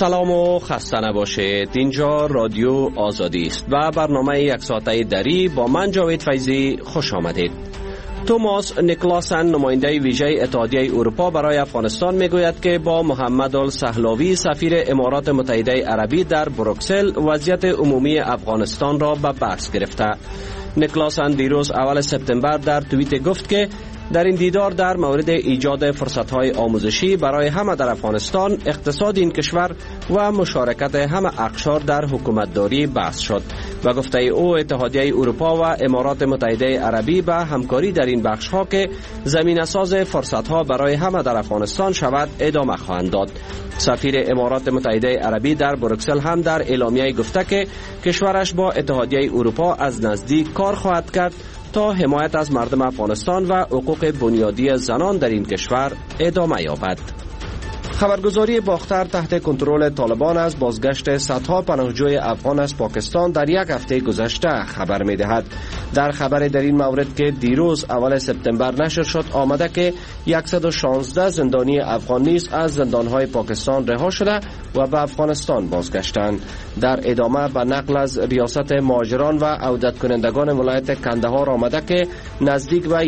سلام و خسته نباشید. اینجا رادیو آزادی است و برنامه یک ساعته دری با من جاوید فیضی خوش آمدید. توماس نیکلاسن نماینده ویژه اتحادیه اروپا برای افغانستان میگوید که با محمد السهلاوی سفیر امارات متحده عربی در بروکسل وضعیت عمومی افغانستان را به بحث گرفته. نیکلاسن دیروز اول سپتامبر در توییت گفت که در این دیدار در مورد ایجاد فرصت‌های آموزشی برای همه در افغانستان، اقتصاد این کشور و مشارکت همه اقشار در حکومتداری بحث شد و گفته او اتحادیه اروپا و امارات متحده عربی به همکاری در این بخش‌ها که زمینه‌ساز فرصت‌ها برای همه در افغانستان شود ادامه خواهند داد. سفیر امارات متحده عربی در بروکسل هم در اعلامیه گفته که کشورش با اتحادیه اروپا از نزدیک کار خواهد کرد تا حمایت از مردم افغانستان و حقوق بنیادی زنان در این کشور ادامه یابد. خبرگزاری باختر تحت کنترل طالبان از بازگشت صدها پناهجوی افغان از پاکستان در یک هفته گذشته خبر می‌دهد. در خبر در این مورد که دیروز اول سپتامبر نشر شد آمده که 116 زندانی افغان نیز از زندان‌های پاکستان رها شده و به افغانستان بازگشتند. در ادامه به نقل از ریاست مهاجران و عودت کنندگان ولایت کندهار آمده که نزدیک به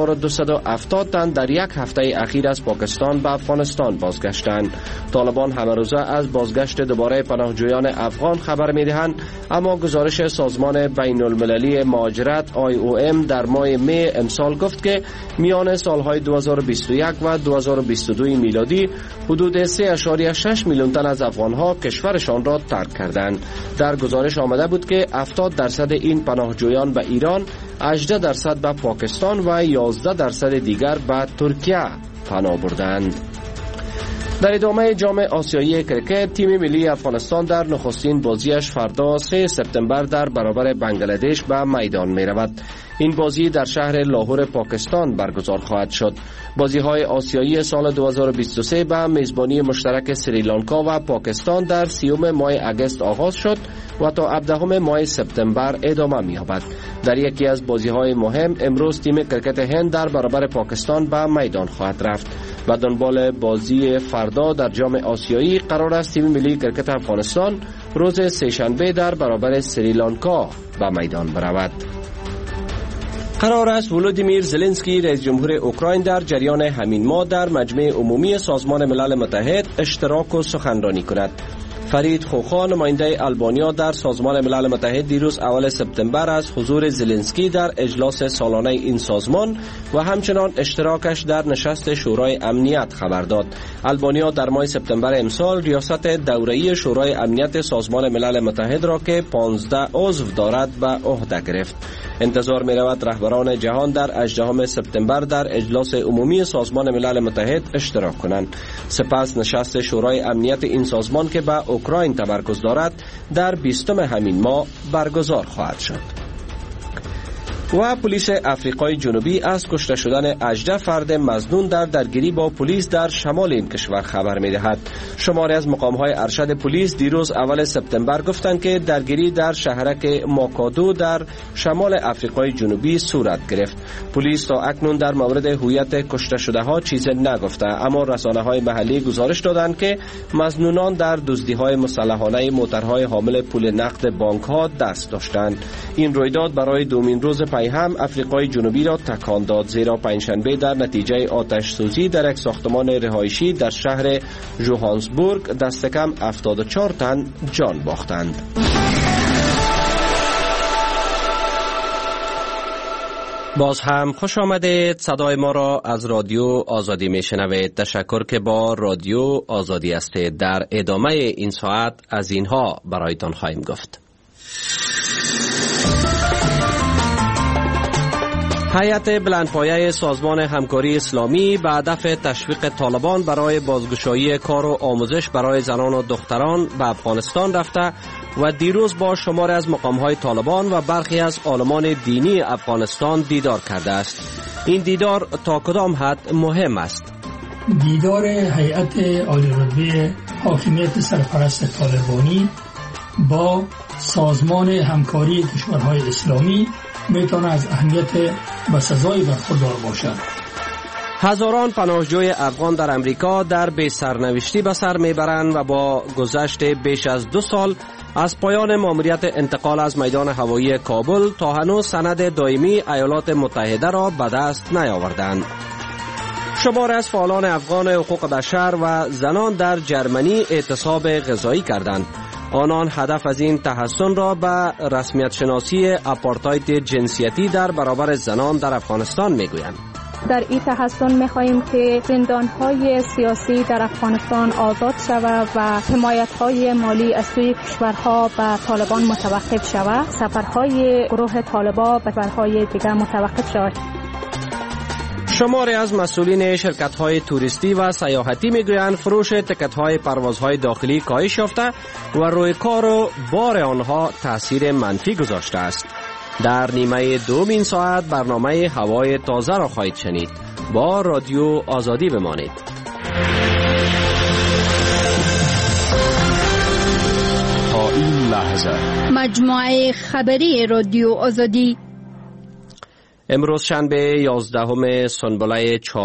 1270 تن در یک هفته اخیر از پاکستان به افغانستان بازگشتند. طالبان همه روزه از بازگشت دوباره پناهجویان افغان خبر می‌دهند، اما گزارش سازمان بین المللی مهاجرت IOM در ماه می امسال گفت که میان سالهای 2021 و 2022 میلادی حدود 3.6 میلیون تن از افغانها کشورشان را ترک کردند. در گزارش آمده بود که 70% این پناهجویان به ایران، 18% به پاکستان و 11% دیگر به ترکیه پناه بردند. در ادامه جام آسیایی کرکت، تیم ملی افغانستان در نخستین بازیش فردا 3 سپتامبر در برابر بنگلادش به میدان می رود. این بازی در شهر لاهور پاکستان برگزار خواهد شد. بازی‌های آسیایی سال 2023 به میزبانی مشترک سریلانکا و پاکستان در 30 ماه اگست آغاز شد و تا 17 ماه سپتامبر ادامه می‌یابد. در یکی از بازی‌های مهم امروز تیم کرکت هند در برابر پاکستان به میدان خواهد رفت و دنبال بازی فردا در جام آسیایی قرار است تیم ملی کرکت افغانستان روز سه‌شنبه در برابر سریلانکا به میدان برود. قرار است ولودیمیر زلنسکی رئیس جمهور اوکراین در جریان همین ماه در مجمع عمومی سازمان ملل متحد اشتراک و سخنرانی کند. فرید خوخا نماینده آلبانیا در سازمان ملل متحد دیروز اول سپتامبر از حضور زلنسکی در اجلاس سالانه این سازمان و همچنان اشتراکش در نشست شورای امنیت خبر داد. آلبانیا در ماه سپتامبر امسال ریاست دوره‌ای شورای امنیت سازمان ملل متحد را که 15 عضو دارد به عهده گرفت. انتظار می رود رهبران جهان در 18 سپتامبر در اجلاس عمومی سازمان ملل متحد اشتراک کنند. سپس نشست شورای امنیت این سازمان که به اوکراین تمرکز دارد در 20 همین ماه برگزار خواهد شد. و پلیس آفریقای جنوبی از کشته شدن 18 فرد مظنون در درگیری با پلیس در شمال این کشور خبر می‌دهد. شماری از مقام‌های ارشد پلیس دیروز اول سپتامبر گفتند که درگیری در شهرک ماکادو در شمال آفریقای جنوبی صورت گرفت. پلیس تا اکنون در مورد هویت کشته شده‌ها چیزی نگفته، اما رسانه‌های محلی گزارش دادند که مظنونان در دزدی‌های مسلحانه موترهای حامل پول نقد بانک‌ها دست داشتند. این رویداد برای دومین روز پی هم آفریقای جنوبی را تکان داد، زیرا پنجشنبه در نتیجه آتش سوزی در یک ساختمان رهایشی در شهر جوهانسبورگ دست کم 74 تن جان باختند. باز هم خوش آمدید. صدای ما را از رادیو آزادی میشنوید. تشکر که با رادیو آزادی هستید. در ادامه این ساعت از اینها برایتان خواهیم گفت. هیئت بلندپایه سازمان همکاری اسلامی به هدف تشویق طالبان برای بازگشایی کار و آموزش برای زنان و دختران به افغانستان رفته و دیروز با شماری از مقام‌های طالبان و برخی از عالمان دینی افغانستان دیدار کرده است. این دیدار تا کدام حد مهم است؟ دیدار هیئت عالی‌رتبه حاکمیت سرپرست طالبانی با سازمان همکاری کشورهای اسلامی میتونه از اهمیت بسزایی برخوردار باشد. هزاران پناهجوی افغان در امریکا در بی سرنوشتی به سر میبرند و با گذشت بیش از 2 سال از پایان ماموریت انتقال از میدان هوایی کابل تا هنوز سند دائمی ایالات متحده را به دست نیاوردند. شمار از فعالان افغان حقوق بشر و زنان در جرمنی اعتصاب غذایی کردند. آنان هدف از این تحسن را به رسمیت شناسی آپارتاید جنسیتی در برابر زنان در افغانستان میگویند. در این تحسن می‌خواهیم که زندان‌های سیاسی در افغانستان آزاد شود و حمایت‌های مالی از سوی کشورها به طالبان متوقف شود. سفرهای گروه طالبان به کشورهای دیگر متوقف شود. شماری از مسئولین شرکت‌های توریستی و سیاحتی میگویند فروش تکت‌های پروازهای داخلی کاهش یافته و روی کار و بار آنها تأثیر منفی گذاشته است. در نیمه دوم این ساعت برنامه هوای تازه را خواهید شنید. با رادیو آزادی بمانید. تا این لحظه مجموعه خبری رادیو آزادی. امروز شنبه 11 سنبله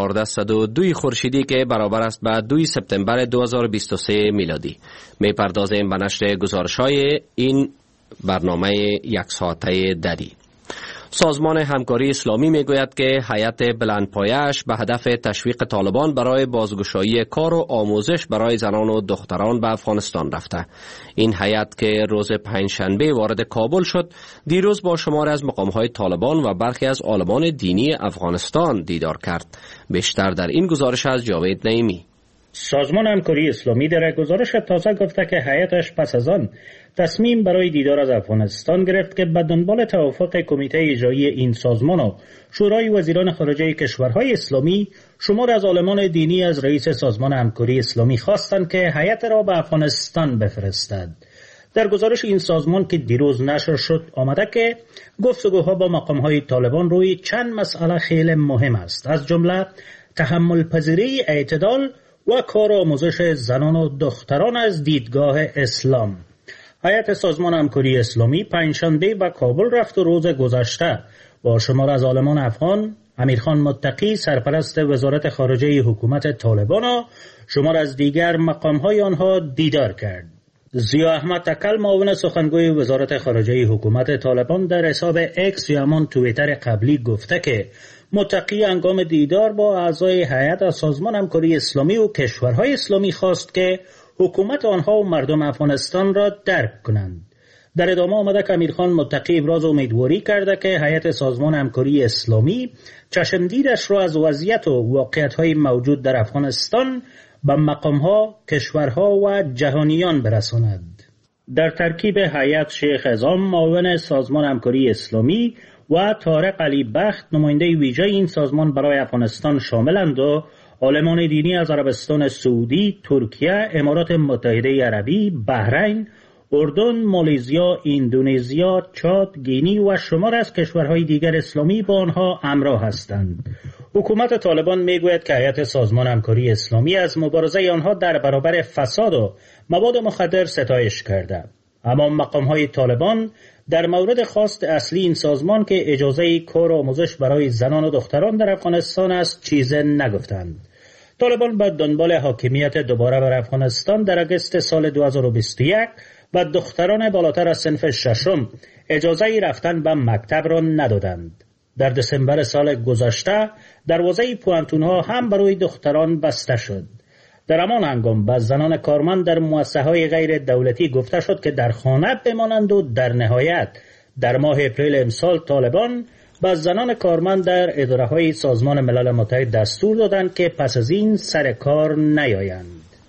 1402 خورشیدی که برابر است با 2 سپتامبر 2023 میلادی. میپردازیم به نشر گزارش‌های این برنامه یک ساعته دری. سازمان همکاری اسلامی میگوید که هیئت بلندپایه‌اش به هدف تشویق طالبان برای بازگشایی کار و آموزش برای زنان و دختران به افغانستان رفته. این هیئت که روز پنجشنبه وارد کابل شد، دیروز با شمار از مقام‌های طالبان و برخی از عالمان دینی افغانستان دیدار کرد. بیشتر در این گزارش از جاوید نعیمی. سازمان همکاری اسلامی در گزارش تازه گفته که هیئتش پس از آن تصمیم برای دیدار از افغانستان گرفت که به دنبال توافق کمیته اجرایی این سازمان و شورای وزیران خارجه کشورهای اسلامی، شمار از عالمان دینی از رئیس سازمان همکاری اسلامی خواستند که هیئت را به افغانستان بفرستد. در گزارش این سازمان که دیروز نشر شد آمده که گفتگوها با مقام‌های طالبان روی چند مسئله خیلی مهم است، از جمله تحمل پذیری، اعتدال و کار آموزش زنان و دختران از دیدگاه اسلام. هیئت سازمان همکاری اسلامی پنجشنبه به کابل رفت و روز گذشته با شمار از عالمان افغان، امیرخان متقی سرپرست وزارت خارجه حکومت طالبان و شمار از دیگر مقام‌های آنها دیدار کرد. ضیا احمد تکل معاون سخنگوی وزارت خارجه حکومت طالبان در حساب اکس یا همان توییتر قبلی گفته که متقی هنگام دیدار با اعضای هیئت سازمان همکاری اسلامی و کشورهای اسلامی خواست که حکومت آنها و مردم افغانستان را درک کنند. در ادامه آمده که امیرخان متقی ابراز امیدواری کرده که هیئت سازمان همکاری اسلامی چشمدیدش را از وضعیت و واقعیت‌های موجود در افغانستان به مقام‌ها، کشورها و جهانیان برساند. در ترکیب هیئت شیخ اعظم معاون سازمان همکاری اسلامی و طارق علی بخت نماینده ویژه این سازمان برای افغانستان شاملند و عالمان دینی از عربستان سعودی، ترکیه، امارات متحده عربی، بحرین، اردن، مالزیا، اندونزیا، چاد، گینی و شمار از کشورهای دیگر اسلامی با آنها همراه هستند. حکومت طالبان میگوید که هیئت سازمان همکاری اسلامی از مبارزه آنها در برابر فساد و مواد مخدر ستایش کرده. اما مقام‌های طالبان در مورد خواست اصلی این سازمان که اجازه کار و آموزش برای زنان و دختران در افغانستان است چیز نگفتند. طالبان به دنبال حاکمیت دوباره بر افغانستان در اگست سال 2021 و دختران بالاتر از صنف ششم اجازه رفتن به مکتب را ندادند. در دسامبر سال گذشته دروازه پوانتون‌ها هم برای دختران بسته شد. در همان هنگام به زنان کارمند در مؤسسه‌های غیر دولتی گفته شد که در خانه بمانند و در نهایت در ماه اپریل امسال طالبان به زنان کارمند در اداره‌های سازمان ملل متحد دستور دادند که پس از این سر کار نیایند.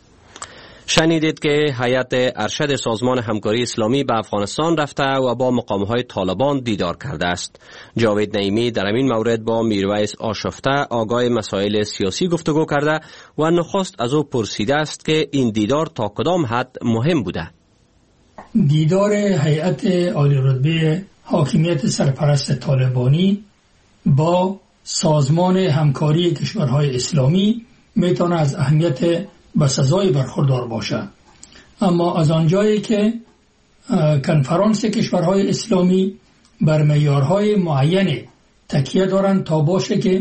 شنیدید که هیئت ارشد سازمان همکاری اسلامی به افغانستان رفته و با مقام‌های طالبان دیدار کرده است. جاوید نعیمی در این مورد با میرویس آشفته آگاه مسائل سیاسی گفتگو کرده و نخست از او پرسیده است که این دیدار تا کدام حد مهم بوده. دیدار هیئت عالی رتبه حاکمیت سرپرست طالبانی با سازمان همکاری کشورهای اسلامی میتونه از اهمیت بسزای برخوردار باشه، اما از آنجایی که کنفرانس کشورهای اسلامی بر معیارهای معین تکیه دارند تا باشه که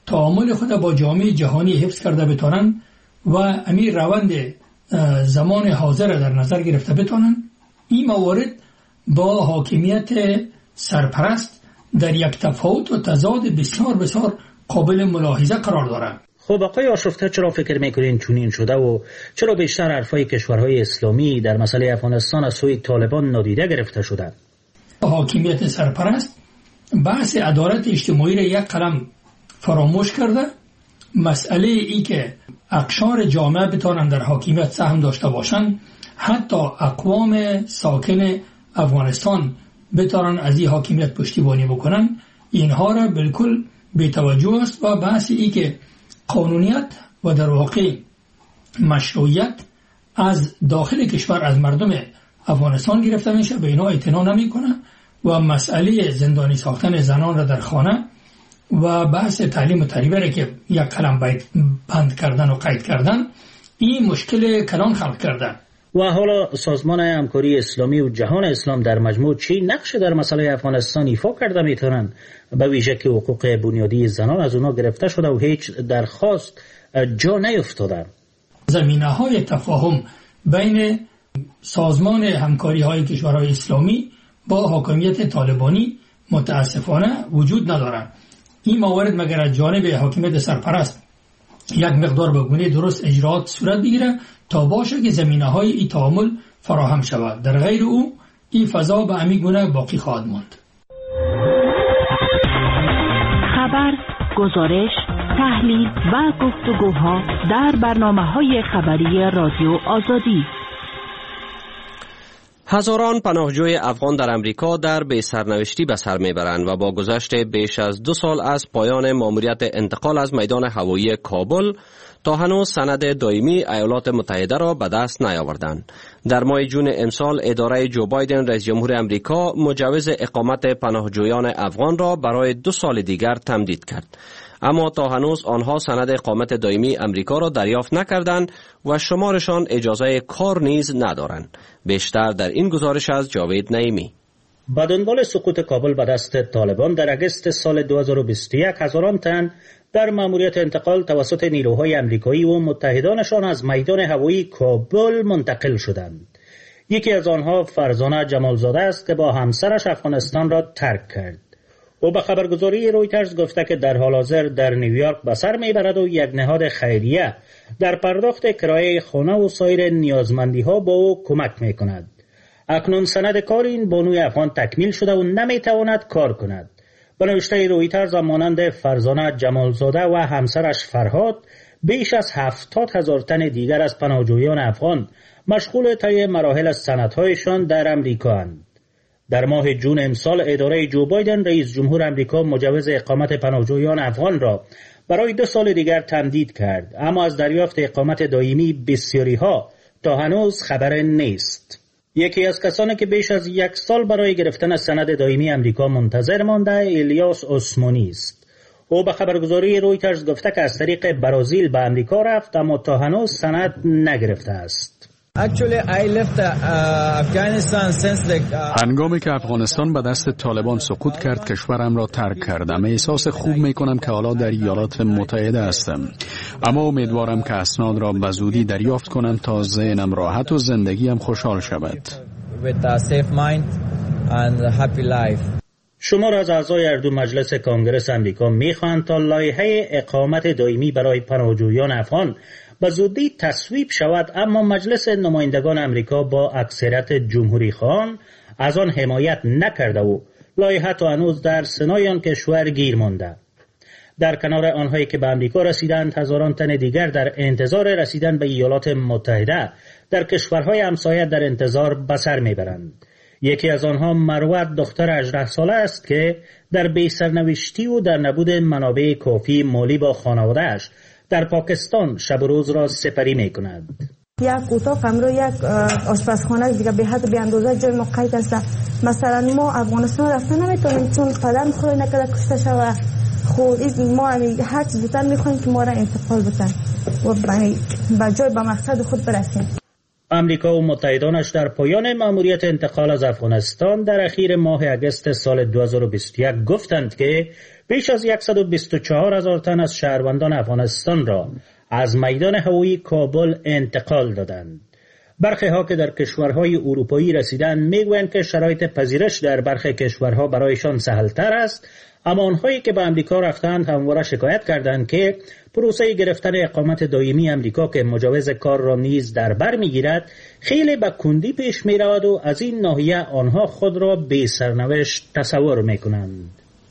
تعامل خود با جامعه جهانی حفظ کرده بتانن و امیر روند زمان حاضر در نظر گرفته بتانن، این موارد با حاکمیت سرپرست در یک تفاوت و تضاد بسیار بسیار قابل ملاحظه قرار دارند. خب آقای آشفته، چرا فکر میکنین چنین شده و چرا بیشتر حرفای کشورهای اسلامی در مسئله افغانستان از سوی طالبان نادیده گرفته شدند؟ حاکمیت سرپرست بحث عدالت اجتماعی را یک قلم فراموش کرده. مسئله ای که اقشار جامعه بتوانند در حاکمیت سهم داشته باشند، حتی اقوام ساکن افغانستان بتوانند از این حاکمیت پشتیبانی بکنن، اینها را بالکل بی‌توجه است. و بحث ای که قانونیت و در واقع مشروعیت از داخل کشور از مردم افغانستان گرفته میشه، به اینا اعتنا نمیکنه. و مسئله زندانی ساختن زنان را در خانه و بحث تعلیم و تربیت را که یک قلم بند کردن و قید کردن، این مشکل کلان خلق کردن. و حالا سازمان همکاری اسلامی و جهان اسلام در مجموع چی نقش در مسئله افغانستان ایفا کرده میتونن؟ به ویژه که حقوق بنیادی زنان از اونا گرفته شده و هیچ درخواست جا نیفتاده. زمینه‌های تفاهم بین سازمان همکاری های کشورهای اسلامی با حاکمیت طالبانی متاسفانه وجود ندارد. این موارد مگر از جانب حاکمیت سرپرست یک مقدار به گونه درست اجرات صورت بگیره تا باشه که زمینه‌های این تعامل فراهم شود. در غیر او این فضا به همین گونه باقی خواهد ماند. خبر، گزارش، تحلیل و گفتگوها در برنامه‌های خبری رادیو آزادی. هزاران پناهجوی افغان در امریکا در بی سرنوشتی به سر میبرند و با گذشت بیش از 2 سال از پایان مأموریت انتقال از میدان هوایی کابل تا هنوز سند دائمی ایالات متحده را به دست نیاوردند. در ماه جون امسال اداره جو بایدن رئیس جمهور امریکا مجوز اقامت پناهجویان افغان را برای 2 سال دیگر تمدید کرد. اما تا هنوز آنها سند اقامت دائمی امریکا را دریافت نکردند و شمارشان اجازه کار نیز ندارند. بیشتر در این گزارش از جاوید نعیمی. با دنبال سقوط کابل به دست طالبان در اگست سال 2021 هزاران تن در مأموریت انتقال توسط نیروهای امریکایی و متحدانشان از میدان هوایی کابل منتقل شدند. یکی از آنها فرزانه جمالزاده است که با همسرش افغانستان را ترک کرد. او به خبرگزاری رویترز گفته که در حال حاضر در نیویورک به سر میبرد و یک نهاد خیریه در پرداخت کرایه خانه و سایر نیازمندی‌ها با او کمک میکند. اکنون سند کار این بانوی افغان تکمیل شده و نمیتواند کار کند. به نوشته رویترز مانند فرزانه جمالزاده و همسرش فرهاد، بیش از 70,000 تن دیگر از پناهجویان افغان مشغول طی مراحل از سندهایشان در امریکا اند. در ماه جون امسال اداره جو بایدن رئیس جمهور امریکا مجوز اقامت پناهجویان افغان را برای 2 سال دیگر تمدید کرد، اما از دریافت اقامت دائمی بسیاری ها تا هنوز خبر نیست. یکی از کسانی که بیش از 1 سال برای گرفتن سند دائمی امریکا منتظر مانده الیاس عثمانی است. او به خبرگزاری رویترز گفته که از طریق برزیل به امریکا رفت اما تا هنوز سند نگرفته است. هنگامی که افغانستان به دست طالبان سقوط کرد کشورم را ترک کردم. احساس خوب میکنم که حالا در ایالات متحده هستم، اما امیدوارم که اسناد را به زودی دریافت کنم تا ذهنم راحت و زندگیم خوشحال شود. شمار از اعضای اردو مجلس کانگرس امریکا میخواهند تا لایحه اقامت دائمی برای پناهجویان افغان به زودی تصویب شود، اما مجلس نمایندگان امریکا با اکثریت جمهوری خواهان از آن حمایت نکرده و لایحه تا هنوز در سنای آن کشور گیر مانده. در کنار آنهایی که به امریکا رسیدند، هزاران تن دیگر در انتظار رسیدن به ایالات متحده در کشورهای همسایه در انتظار به سر میبرند. یکی از آنها مروت دختر 18 ساله است که در بی‌سرنوشتی و در نبود منابع کافی مالی با خانواده‌اش در پاکستان شب و روز را سپری می کند. یک اتاق همراه یک آشپزخانه دیگه به حد به اندازه جای ما قید است. مثلا ما افغانستان رفتن نمیتونیم چون پدرم خود نکرده کشته شوه. خود ما هر چیز زودتر میخوایم که ما را انتقال بدن و به جای به مقصد خود برسیم. امریکا و متحدانش در پایان مأموریت انتقال از افغانستان در اخیر ماه اگست سال 2021 گفتند که بیش از 124,000 تن از شهروندان افغانستان را از میدان هوایی کابل انتقال دادند. برخی ها که در کشورهای اروپایی رسیدند میگویند که شرایط پذیرش در برخی کشورها برایشان سهلتر است، اما آنهایی که به امریکا رفتند همواره شکایت کردند که پروسه گرفتن اقامت دائمی امریکا که مجوز کار را نیز در بر میگیرد خیلی به کندی پیش می رود و از این ناحیه آنها خود را بی سرنوشت تصور می کنند.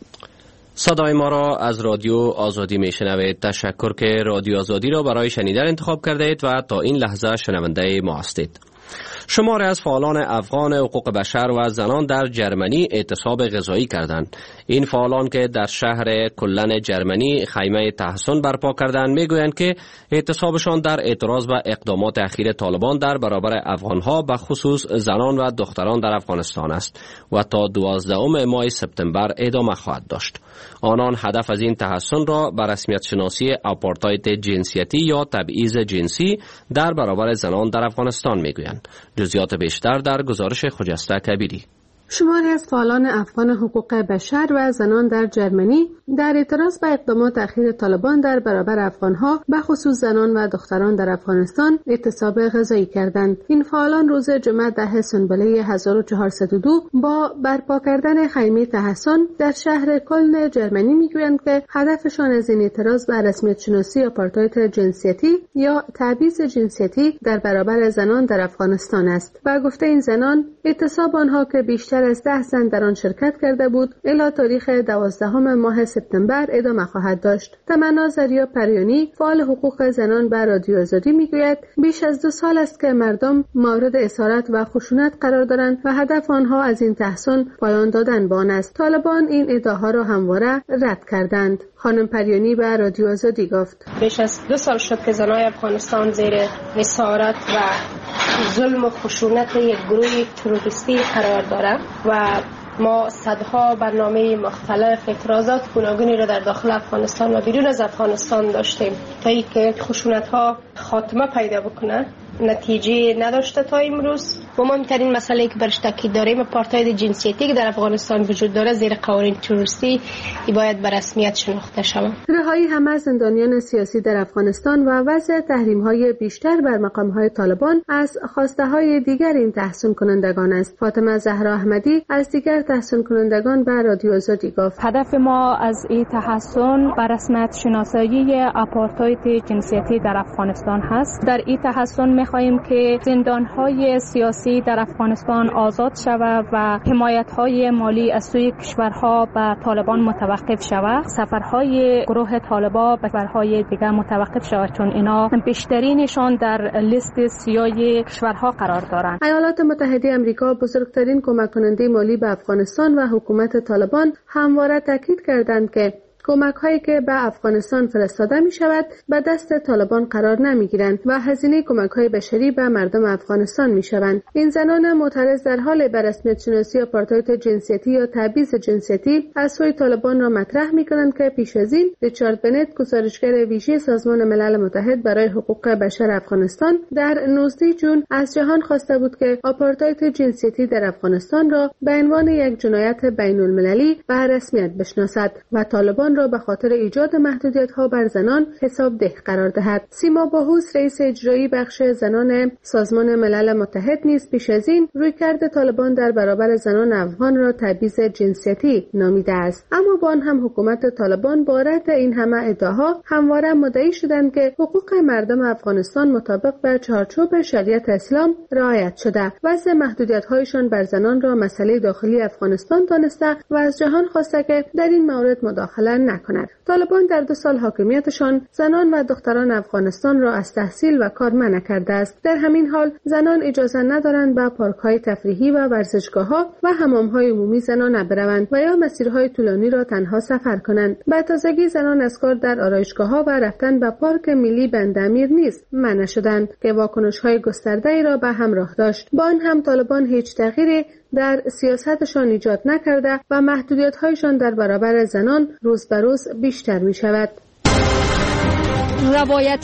صدای ما را از رادیو آزادی می شنوید. تشکر که رادیو آزادی را برای شنیدن انتخاب کردید و تا این لحظه شنونده ما هستید. شماری از فعالان افغان حقوق بشر و زنان در جرمنی اعتصاب غذایی کردند. این فعالان که در شهر کلن جرمنی خیمه تحسن برپا کردند میگویند که اعتصابشان در اعتراض به اقدامات اخیر طالبان در برابر افغانها به خصوص زنان و دختران در افغانستان است و تا 12 ماه سپتامبر ادامه خواهد داشت. آنان هدف از این تحسن را به رسمیت شناسی آپارتاید جنسیتی یا تبعیض جنسی در برابر زنان در افغانستان میگویند. جزئیات بیشتر در گزارش خجسته کبیری. شماری از فعالان افغان حقوق بشر و زنان در جرمنی در اعتراض به اقدامات اخیر طالبان در برابر افغانها به خصوص زنان و دختران در افغانستان اعتصاب غذایی کردند. این فعالان روز جمعه 10 سنبله 1402 با برپا کردن خیمه تحسن در شهر کلن جرمنی میگویند که هدفشان از این اعتراض به رسمیت شناسی آپارتاید جنسیتی یا تبعیض جنسیتی در برابر زنان در افغانستان است. و گفته این زنان اعتصاب آنها که بیشتر از 10 زن در آن شرکت کرده بود الی تاریخ 12 ماه سپتامبر ادامه خواهد داشت. تمنا زریا پریانی فعال حقوق زنان به رادیو آزادی میگوید بیش از 2 سال است که مردم مورد اسارت و خشونت قرار دارند و هدف آنها از این تحسن پایان دادن به آن است. طالبان این ادعاها را همواره رد کردند. خانم پریانی به رادیو آزادی گفت بیش از 2 سال شد که زنای افغانستان زیر اسارت و ظلم و خشونت یک گروه تروریستی قرار دارد و ما صدها برنامه مختلف اعتراضات گوناگونی را در داخل افغانستان و بیرون از افغانستان داشتیم تا اینکه خشونت‌ها خاتمه پیدا بکنه. نتیجه نداشته تا امروز و مهمترین مسئله که برش تاکید داریم آپارتاید جنسیتی که در افغانستان وجود داره زیر قوانین تروریستی باید به رسمیت شناخته شود. رهایی همه زندانیان سیاسی در افغانستان و وضع تحریم‌های بیشتر بر مقام‌های طالبان از خواسته‌های دیگر این تحسین کنندگان است. فاطمه زهرا احمدی از دیگر تحسین کنندگان به رادیو آزادی گفت هدف ما از این تحسن به رسمیت شناسایی آپارتاید جنسیتی در افغانستان هست. در این تحسن می‌خواهیم که زندان‌های سیاسی در افغانستان آزاد شود و حمایت‌های مالی از سوی کشورها به طالبان متوقف شود. سفرهای گروه طالبان به کشورهای دیگر متوقف شود چون اینا بیشترینشان در لیست سیاه کشورها قرار دارند. ایالات متحده آمریکا بزرگترین کمک کننده مالی به افغانستان و حکومت طالبان همواره تاکید کردند که کمک‌هایی که به افغانستان فرستاده می‌شود به دست طالبان قرار نمی‌گیرند و هزینه کمک‌های بشری به مردم افغانستان می‌شوند. این زنان معترض در حال به رسمیت شناسی آپارتاید جنسیتی یا تبعیض جنسیتی از سوی طالبان را مطرح می‌کنند که پیش از این ریچارد بنت گزارشگر ویژه سازمان ملل متحد برای حقوق بشر افغانستان در 19 جون از جهان خواسته بود که آپارتاید جنسیتی در افغانستان را به عنوان یک جنایت بین‌المللی به رسمیت بشناسد و طالبان را به خاطر ایجاد محدودیت‌ها بر زنان حسابده قرار دهد. سیما باهوس رئیس اجرایی بخش زنان سازمان ملل متحد نیز پیش از این رویکرد طالبان در برابر زنان افغان را تبعیض جنسیتی نامیده است. اما با آن هم حکومت طالبان با رد این همه ادعاها همواره مدعی شدند که حقوق مردم افغانستان مطابق به چارچوب شریعت اسلام رعایت شده. وضع محدودیت‌هایشان بر زنان را مسئله داخلی افغانستان دانسته و از جهان خواسته که در این مورد مداخله نکند. طالبان در 2 سال حاکمیتشان زنان و دختران افغانستان را از تحصیل و کار منع کرده است. در همین حال زنان اجازه ندارند به پارک‌های تفریحی و ورزشگاه‌ها و حمام‌های عمومی زنانه بروند و یا مسیرهای طولانی را تنها سفر کنند. به تازگی زنان از کار در آرایشگاه‌ها و رفتن به پارک ملی بندامیر نیز منع شدند که واکنش‌های گسترده‌ای را به همراه داشت. با آن هم طالبان هیچ تغییری در سیاستشان ایجاد نکرده و محدودیت‌هایشان در برابر زنان روز به روز بیشتر می‌شود.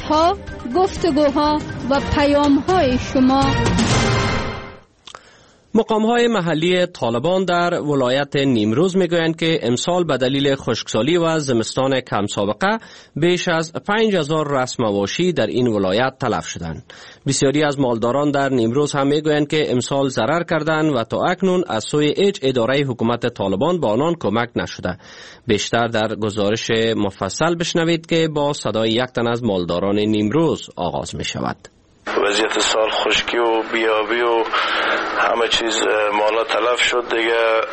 روایت‌ها، گفتگوها و پیام‌های شما. مقام‌های محلی طالبان در ولایت نیمروز میگویند که امسال به دلیل خشکسالی و زمستان کم سابقه بیش از 5000 رأس مواشی در این ولایت تلف شدند. بسیاری از مالداران در نیمروز هم میگویند که امسال ضرر کردند و تا اکنون از سوی هیچ اداره حکومت طالبان به آنان کمک نشده. بیشتر در گزارش مفصل بشنوید که با صدای یک تن از مالداران نیمروز آغاز می شود. وضعیت سال خشکی و بیابی و همه چیز مالا تلف شد دیگه.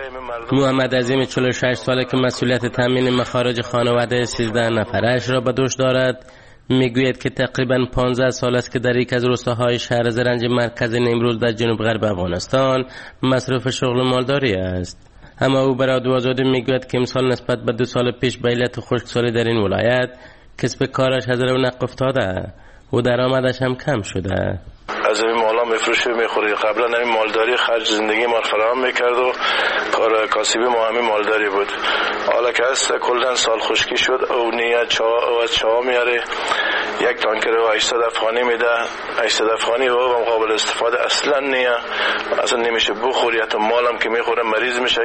محمد عظیم 46 ساله که مسئولیت تامین مخارج خانواده 13 نفرش را به دوش دارد میگوید که تقریبا 15 سال است که در یک از روستاهای شهر زرنج مرکز نیمروز در جنوب غرب افغانستان مصروف شغل مالداری است. اما او برای رادیو آزادی میگوید که امسال نسبت به 2 سال پیش به علت خشکسالی در این ولایت کسب کارش از رونق افتاده و درآمدش هم کم شده. از این مالا میفروشه میخوری. قبلا همین مالداری خرج زندگی ما فراهم میکرد و کار کاسبی ما همین مالداری بود. حالا که هست کلا سال خشکی شد او نیت چا میاره یک تانکر و 800 افغانی میده. 800 افغانی و قابل استفاده اصلا نیه، اصلا نمیشه بخوری، حتی مالم که میخوره مریض میشه.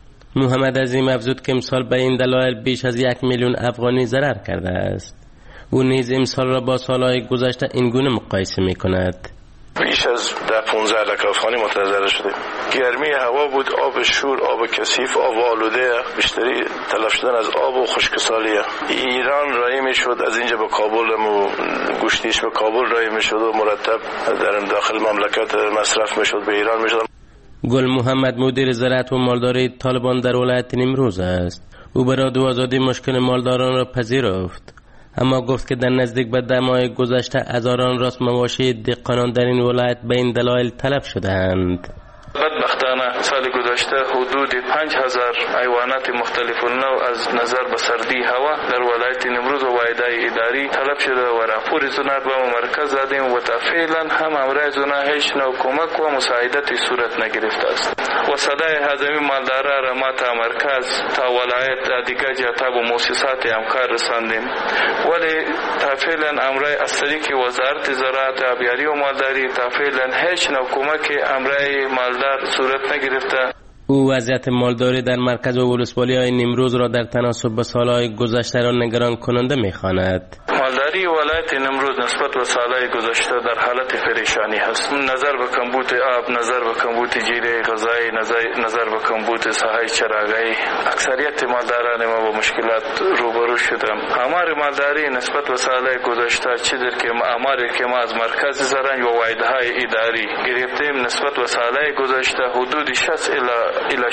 محمد عظیم افزود که امسال به این دلایل بیش از 1 میلیون افغانی ضرر کرده است. او نیز امسال را با سالهای گذشته اینگونه مقایسه میکند. بیش از 10-15 لک افغانی متضرر شده. گرمی هوا بود، آب شور، آب کثیف، آب آلوده، بیشتری تلف شدن از آب و خشکسالیه. ایران راهی میشد از اینجا به کابل و گوشتیش به کابل راهی میشد و مرتب در داخل مملکت مصرف میشد به ایران میشد. گل محمد مدیر زراعت و مالداری طالبان در ولایت نیمروز است. او برای رادیو آزادی مشکل مالداران را پذیرفت، اما گفت که در نزدیک به 10 ماه گذشته هزاران راس مواشی دهقانان در این ولایت به این دلایل تلف شدند. بدبختانه سال گذشته حدود 5000 حیوانات مختلف النوع از نظر به سردی هوا در ولایت نیمروز و واحدهای اداری تلف شده و راپور زونه به مرکز دادیم و تا فعلا هم امرای زونه هیچ نوع کمک و مساعدتی صورت نگرفته است و صدای هزمی مالدارا را ما تا مرکز تا ولایت دیگر جهات و مؤسسات همکار رساندیم، ولی تا فعلا امرای از طریق وزارت زراعت آبیاری و مالداری تا فعلا هیچ نوع کمک امرای مالدار صورت نگرفته. او وضعیت مالداری در مرکز و ولسوالی‌های نیمروز را در تناسب با سالهای گذشته را نگران کننده می‌خواند. مالداری ولایت نیمروز نسبت به سالهای گذشته در حالت پریشانی است. نظر به کمبود آب، نظر به کمبود جیره غذایی، نظر به کمبود ساحه چراغی، اکثریت مالداران ما با مشکلات روبرو شدند. آمار مالداری نسبت به سالهای گذشته چیزی که آماری که ما از مرکز زرنج و واحدهای اداری گرفتیم نسبت به سالهای گذشته حدود 60 الی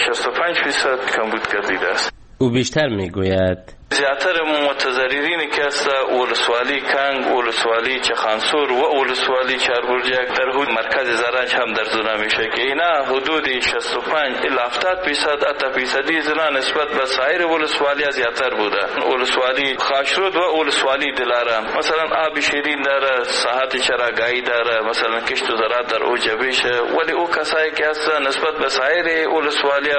65% کمبود گردیده است. او بیشتر میگوید زیاتر متضررینی که است ولسوالی کنگ، ولسوالی چخانسور و ولسوالی چاربرجک در حدود مرکز زرنج هم در زونه میشه که اینا حدود 65 الی 70% حتی فیصدی زنا نسبت به سایر ولسوالی زیاتر بوده. ولسوالی خاشرود و ولسوالی دلارم مثلا آب شیرین داره، ساحت چراگاهی داره، مثلا کشت و زراعت در اوج بیشه، ولی او کسایی که است نسبت به سایر ولسوالی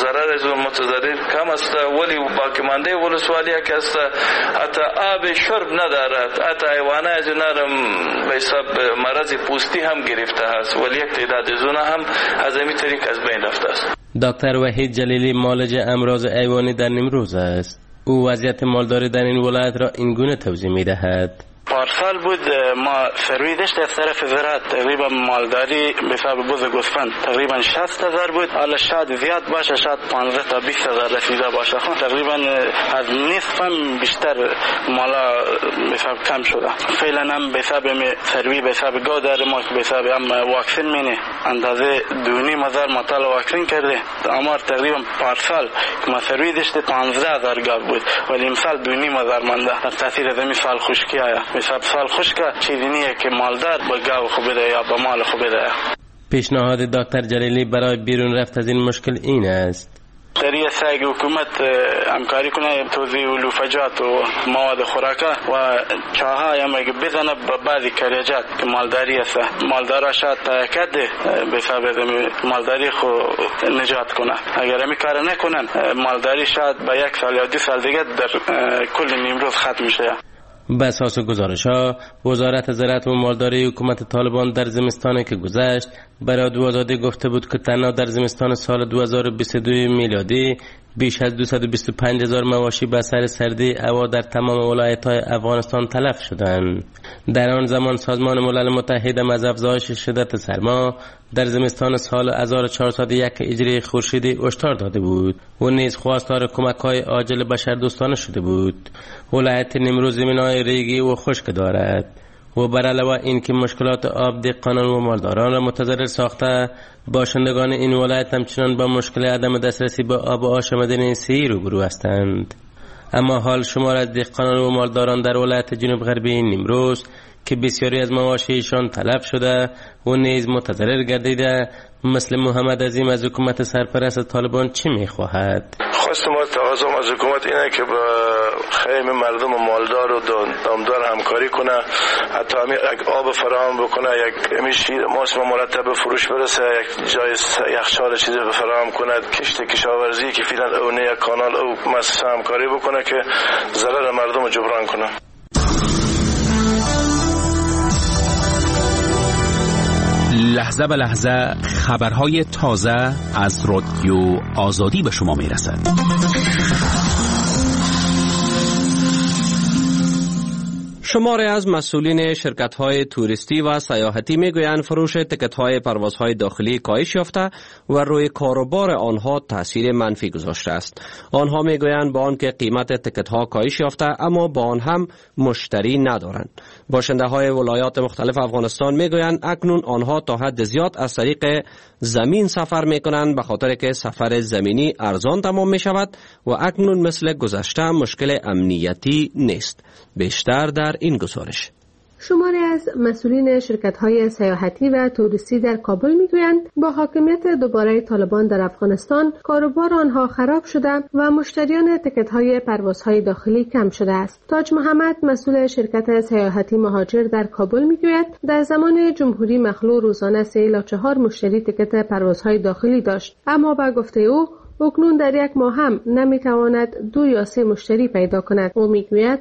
متضرر کم است، ولی باقی مانده ولسوالی که است حتی آب شرب ندارد، حتی حیوانات از اونها به حساب مرض پوستی هم گرفته است، ولی یک تعداد از اونها هم از همین طریق از بین رفته است. دکتر وحید جلیلی معالج امراض حیوانی در نیمروز است. او وضعیت مالداری در این ولایت را اینگونه توضیح می‌دهد. پارسال بود ما سروی داشت از طرف زراعت تقریبا مالداری به حساب بوز گوسفند تقریبا 60,000 بود، حالا شاید زیاد باشه، شاید 15 تا 20,000 رسیده باشه، تقریبا از نصف هم بیشتر مالا به حساب کم شده. فعلا هم به حساب سروی به حساب گاو داره ما به حساب هم واکسین مینه اندازه 2,500 مطال واکسین کرده. آمار تقریبا پارسال که ما سروی داشت 15,000 گاو بود، ولی امسال 2,500 مانده در تاثیر زمین سال خشکی آیا. مثلا سال خشک چیزی نیه که مالدار با گاو خوب بده یا با مال خوب بده. پیشنهاد دکتر جلیلی برای بیرون رفت از این مشکل این است: در سعی حکومت همکاری کنه توزیع علوفجات و مواد خوراکه و چاها یا مگه بزنه با بعضی کریجات که مالداری است. مالدارا شاید تاکد به حساب مالداری خو نجات کنه. اگر همی کار نکنن مالداری شاید با 1 سال یا 2 سال دیگه در کل نیمروز ختم میشه. به اساس گزارش‌ها، وزارت زراعت و مالداری حکومت طالبان در زمستانی که گذشت به رادیو آزادی گفته بود که تنها در زمستان سال 2022 میلادی بیش از 225,000 مواشی به اثر سردی هوا در تمام ولایت‌های افغانستان تلف شدند. در آن زمان سازمان ملل متحد از افزایش شدت سرما در زمستان سال 1401 هجری خورشیدی هشدار داده بود و نیز خواستار کمک‌های عاجل بشردوستانه شده بود. ولایت نیمروز زمین‌های ریگی و خشک دارد و بر علاوه این که مشکلات آب دهقانان و مالداران را متضرر ساخته، باشندگان این ولایت همچنان با مشکل عدم دسترسی به آب و آشامیدنی صحی روبرو هستند. اما حال شمار از دهقانان و مالداران در ولایت جنوب غربی نیمروز که بسیاری از مواشیشان تلف شده و نیز متضرر گردیده، مثل محمد عظیم از حکومت سرپرست طالبان چی میخواهد؟ خواست ما تقاضا از حکومت اینه که با خیلی مردم و مالدار و دامدار همکاری کنه، حتی همین آب فراهم بکنه، یک موسم مرتب فروش برسه، یک جای یخچال چیزی فراهم کنه، کشت کشاورزی که فعلا اونه کانال او مؤسسه همکاری بکنه که ضرر مردم رو جبران کنه. لحظه به لحظه خبرهای تازه از رادیو آزادی به شما میرسد. شماری از مسئولین شرکت‌های توریستی و سیاحتی میگویند فروش تکت‌های پروازهای داخلی کاهش یافته و روی کاروبار آنها تاثیر منفی گذاشته است. آنها میگویند با آنکه قیمت تکت‌ها کاهش یافته اما با آن هم مشتری ندارند. باشنده‌های ولایات مختلف افغانستان میگویند اکنون آنها تا حد زیاد از طریق زمین سفر میکنند به خاطر که سفر زمینی ارزان تمام میشود و اکنون مثل گذشته مشکل امنیتی نیست. بیشتر در این گزارش. شماری از مسئولین شرکت‌های سیاحتی و توریستی در کابل میگویند با حاکمیت دوباره طالبان در افغانستان کاروبار آنها خراب شده و مشتریان تکت‌های پروازهای داخلی کم شده است. تاج محمد مسئول شرکت سیاحتی مهاجر در کابل میگوید در زمان جمهوری مخلوع روزانه 3 الی 4 مشتری تکت پروازهای داخلی داشت، اما با گفته او اکنون در یک ماه هم نمیتواند 2 یا 3 مشتری پیدا کند. او میگوید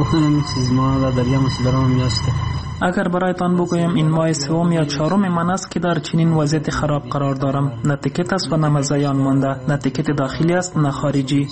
اگر برایتان بگویم این ماه 3 یا 4 من است که در چنین وضعیت خراب قرار دارم. نه تکت است و نه مزایان مانده، نه تکت داخلی است نه خارجی.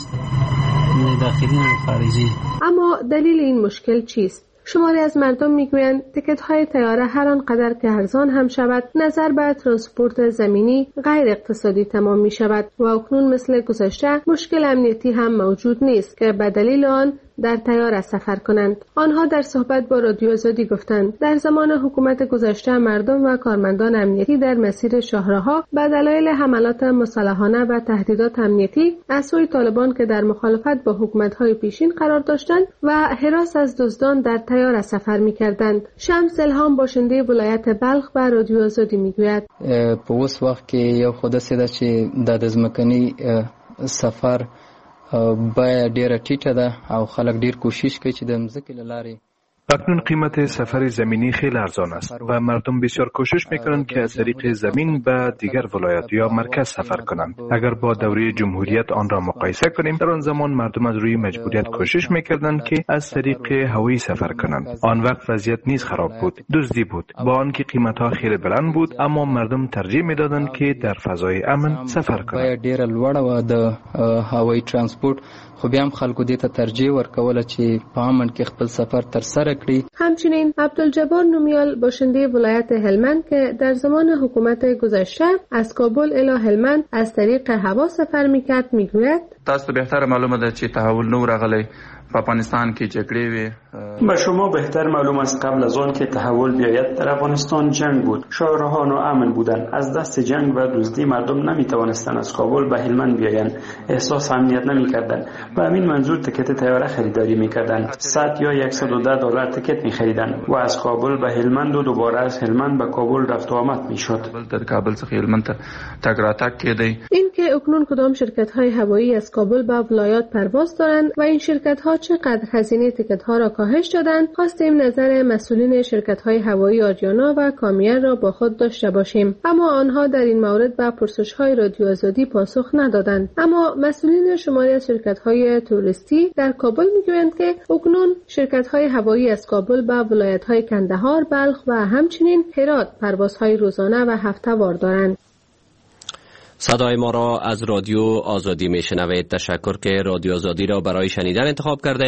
اما دلیل این مشکل چیست؟ شماری از مردم میگویند تکت‌های طیاره هر آنقدر که ارزان هم شود نظر به ترانسپورت زمینی غیر اقتصادی تمام می شود و اکنون مثل گذشته مشکل امنیتی هم موجود نیست که به دلیل آن در طیاره سفر کنند. آنها در صحبت با رادیو آزادی گفتند در زمان حکومت گذشته مردم و کارمندان امنیتی در مسیر شاهراها به دلایل حملات مسلحانه و تهدیدات امنیتی از سوی طالبان که در مخالفت با حکومت‌های پیشین قرار داشتند و هراس از دزدان در طیاره سفر می‌کردند. شمس الهام باشنده ولایت بلخ به رادیو آزادی می‌گوید په اوس وخت کې یو خود سده چې د ځمکني سفر باید ډیره ټیټه ده او خلک ډیر کوشش کوي چې د ځمکې له لارې اکنون قیمت سفر زمینی خیلی ارزان است و مردم بسیار کوشش میکنند که از طریق زمین به دیگر ولایت یا مرکز سفر کنند. اگر با دوره جمهوریت آن را مقایسه کنیم، در آن زمان مردم از روی مجبوریت کوشش میکردند که از طریق هوایی سفر کنند. آن وقت وضعیت نیز خراب بود، دزدی بود، با آنکه قیمت‌ها خیلی بلند بود، اما مردم ترجیح میدادند که در فضای امن سفر کنند. ډیر لوړ و د هوایی ترانسپورت خو بیا هم خلکو دې ته ترجیح ورکوله چې په امن کې خپل سفر تر سره کړي. همچنین عبدالجبار نومیال باشنده ولایت هلمند که در زمان حکومت گذشته از کابل الی هلمند از طریق هوا سفر میکرد میگوید تاسو بهتر معلومه ده چې تحول نو راغلی په افغانستان کې جګړې وي. به شما بهتر معلوم است قبل از آن که تحول بیاید در افغانستان جنگ بود. شهرها ناامن بودند. از دست جنگ و دزدی مردم نمیتوانستند از کابل به هلمند بیایند. احساس امنیت نمیکردند. به همین منظور تکت طیاره خریداری میکردند. 100 یا $110 تکت میخریدند و از کابل به هلمند و دوباره از هلمند به کابل رفت و آمد میشد. در کابل څخه هلمند ته تګ راتګ کېدی. این که اکنون کدام شرکت‌های هوایی از کابل به ولایات پرواز دارند و این شرکت‌ها چقدر هزینه تیکت‌ها را کاهش دادند، خواستیم نظر مسئولین شرکت‌های هوایی آریانا و کامیار را با خود داشته باشیم، اما آنها در این مورد به پرسش‌های رادیو آزادی پاسخ ندادند. اما مسئولین شماری از شرکت‌های توریستی در کابل می‌گویند که اکنون شرکت‌های هوایی از کابل به ولایت‌های کندهار، بلخ و همچنین هرات پروازهای روزانه و هفته‌وار دارند. صدای ما را از رادیو آزادی میشنوید. تشکر که رادیو آزادی را برای شنیدن انتخاب کرده.